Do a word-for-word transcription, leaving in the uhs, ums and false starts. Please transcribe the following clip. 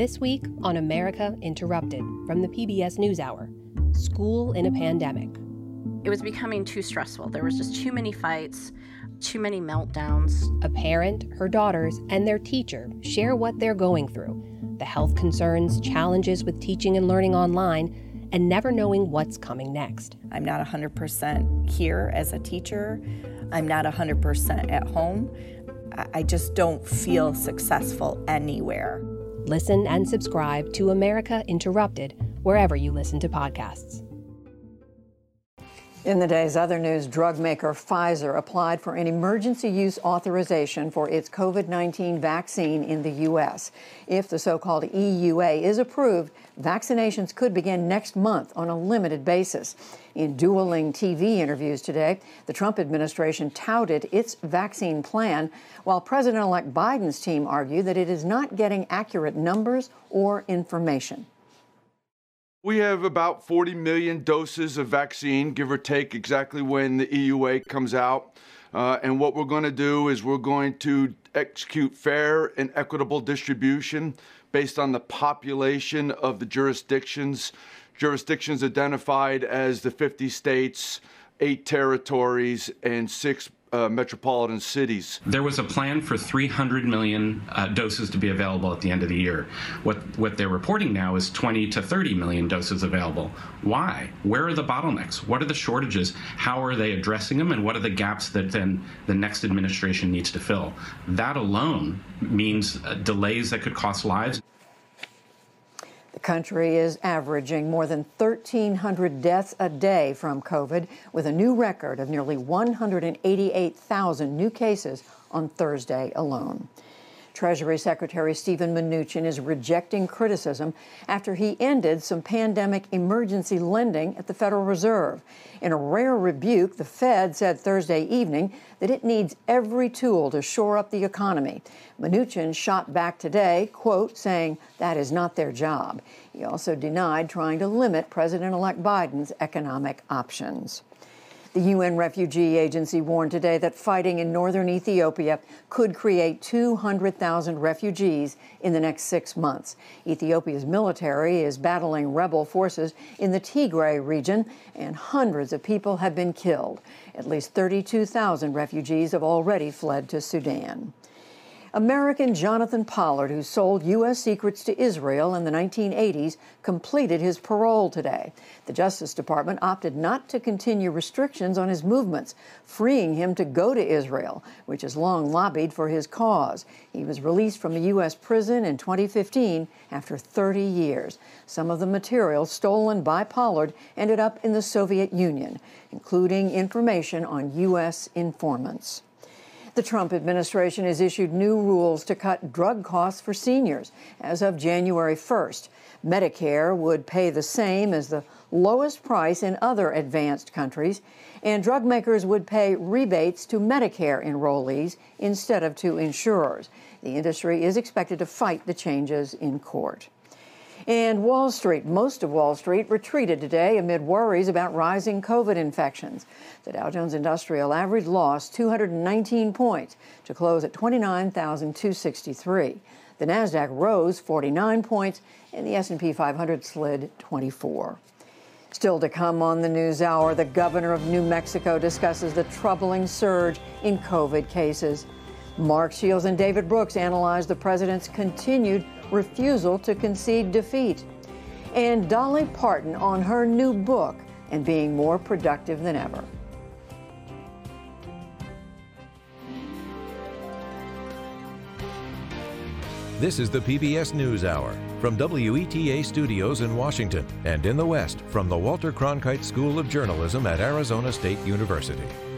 This week on America Interrupted from the P B S NewsHour, School in a Pandemic. It was becoming too stressful. There was just too many fights, too many meltdowns. A parent, her daughters, and their teacher share what they're going through, the health concerns, challenges with teaching and learning online, and never knowing what's coming next. I'm not one hundred percent here as a teacher. I'm not one hundred percent at home. I just don't feel successful anywhere. Listen and subscribe to America Interrupted wherever you listen to podcasts. In the day's other news, drug maker Pfizer applied for an emergency use authorization for its COVID nineteen vaccine in the U S. If the so-called E U A is approved, vaccinations could begin next month on a limited basis. In dueling T V interviews today, the Trump administration touted its vaccine plan, while President-elect Biden's team argued that it is not getting accurate numbers or information. We have about forty million doses of vaccine, give or take exactly when the E U A comes out. Uh, and what we're going to do is we're going to execute fair and equitable distribution based on the population of the jurisdictions. Jurisdictions identified as the fifty states, eight territories, and six Uh, metropolitan cities. There was a plan for three hundred million uh, doses to be available at the end of the year. What what they're reporting now is twenty to thirty million doses available. Why? Where are the bottlenecks? What are the shortages? How are they addressing them? And what are the gaps that then the next administration needs to fill? That alone means uh, delays that could cost lives. The country is averaging more than thirteen hundred deaths a day from COVID, with a new record of nearly one hundred eighty-eight thousand new cases on Thursday alone. Treasury Secretary Steven Mnuchin is rejecting criticism after he ended some pandemic emergency lending at the Federal Reserve. In a rare rebuke, the Fed said Thursday evening that it needs every tool to shore up the economy. Mnuchin shot back today, quote, saying that is not their job. He also denied trying to limit President-elect Biden's economic options. The U N Refugee Agency warned today that fighting in northern Ethiopia could create two hundred thousand refugees in the next six months. Ethiopia's military is battling rebel forces in the Tigray region, and hundreds of people have been killed. At least thirty-two thousand refugees have already fled to Sudan. American Jonathan Pollard, who sold U S secrets to Israel in the nineteen eighties, completed his parole today. The Justice Department opted not to continue restrictions on his movements, freeing him to go to Israel, which has long lobbied for his cause. He was released from a U S prison in twenty fifteen after thirty years. Some of the material stolen by Pollard ended up in the Soviet Union, including information on U S informants. The Trump administration has issued new rules to cut drug costs for seniors. As of January first, Medicare would pay the same as the lowest price in other advanced countries, and drug makers would pay rebates to Medicare enrollees instead of to insurers. The industry is expected to fight the changes in court. And Wall Street, most of Wall Street, retreated today amid worries about rising COVID infections. The Dow Jones Industrial Average lost two hundred nineteen points to close at twenty-nine thousand two hundred sixty-three. The Nasdaq rose forty-nine points, and the S and P five hundred slid twenty-four. Still to come on the NewsHour, the governor of New Mexico discusses the troubling surge in COVID cases. Mark Shields and David Brooks analyze the president's continued refusal to concede defeat. And Dolly Parton on her new book and being more productive than ever. This is the P B S NewsHour from W E T A Studios in Washington and in the West from the Walter Cronkite School of Journalism at Arizona State University.